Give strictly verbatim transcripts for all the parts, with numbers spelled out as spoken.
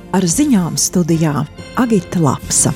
Ar ziņām studijā Agita Lapsa.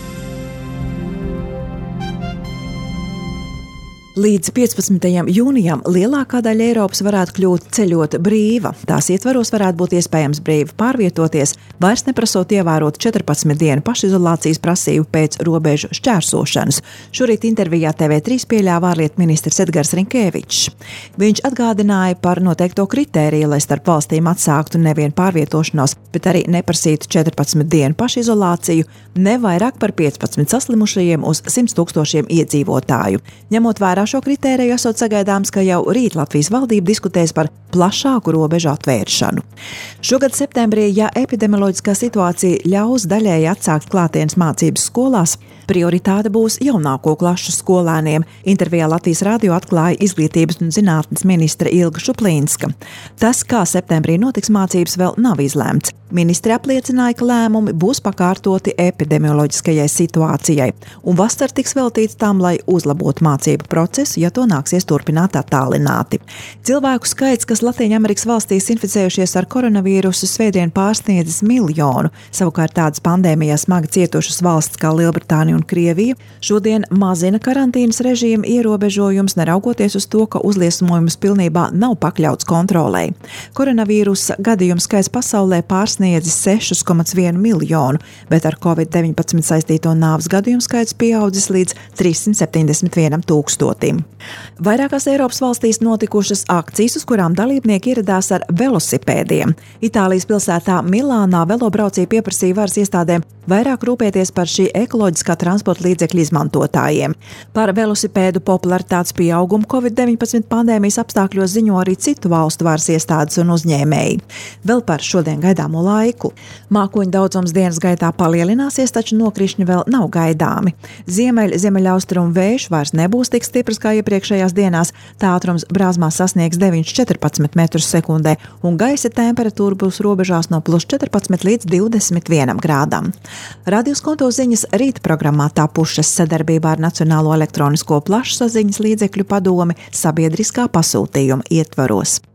Līdz piecpadsmitajam jūnijam lielākā daļa Eiropas varētu kļūt ceļot brīva. Tās ietvaros varētu būt iespējams brīvi pārvietoties, vairs neprasot ievērot četrpadsmit dienu pašizolācijas prasību pēc robežu šķērsošanas. Šorīt intervijā T V trīs pieļāva ārlietu ministrs Edgars Rinkēvičs. Viņš atgādināja par noteikto kritēriju, lai starp valstīm atsāktu nevien pārvietošanos, bet arī neprasītu četrpadsmit dienu pašizolāciju, ne vairāk par piecpadsmit saslimušajiem uz simt tūkstošiem iedzīvotāju. Ņemot vērā šo kritēriju, esot sagaidāms, ka jau rīt Latvijas valdība diskutēs par plašāku robežu atvēršanu. Šogad septembrī, ja epidemioloģiskā situācija ļaus daļēji atsākt klātienes mācības skolās, prioritāte būs jaunāko klašu skolēniem. Intervijā Latvijas radio atklāja izglītības un zinātnes ministre Ilga Šuplīnska. Tas, kā septembrī notiks mācības, vēl nav izlēmts. Ministre apliecināja, ka lēmumi būs pakārtoti epidemioloģiskajai situācijai, un vasara tiks veltīts tam, lai uzlabotu mācību procesu, ja to nāksies turpināt attālināti. Cilvēku skaits, kas Latvijas valstīs inficējušies ar koronavīrusu, svētdien pārsniedzis miljonu. Savukārt tādas pandēmijā smagi cietušas valsts kā Lielbritānija un Krievija šodien mazina karantīnas režīmu ierobežojums, neraugoties uz to, ka uzliesmojums pilnībā nav pakļauts kontrolei. Koronavīrusa gadījumu skaits pasaulē pārsniedzis sešus komats vienu miljonu, bet ar covid deviņpadsmit saistīto nāves gadījumu skaits pieaudzis līdz trīssimt septiņdesmit vienam tūkstotim. Vairākās Eiropas valstīs notikušas akcijas, uz kurām dalībnieki ieradās ar velosipēdiem. Itālijas pilsētā Milānā velobraucēji pieprasīja varas iestādēm vairāk rūpēties par šī ekoloģiskā transporta līdzekļu izmantotājiem. Par velosipēdu popularitātes pieaugumu covid deviņpadsmit pandēmijas apstākļos ziņo arī citu valstu varas iestādes un uzņēmēji. Vēl par šodien gaidāmo laiku. Mākoņu daudzums dienas gaitā palielināsies, taču nokrišņi vēl nav gaidāmi. Ziemeļ, ziemeļaustrumu vējš vairs nebūs tik stiprs kā iepriekšējās dienās, tā ātrums Brāzmā sasniegs deviņi līdz četrpadsmit metrus sekundē, un gaisa temperatūra būs robežās no plus četrpadsmit līdz divdesmit vienam grādam. Radio Skonto ziņas rīta programmā tapušas sadarbībā ar Nacionālo elektronisko plašsaziņas līdzekļu padomi sabiedriskā pasūtījuma ietvaros.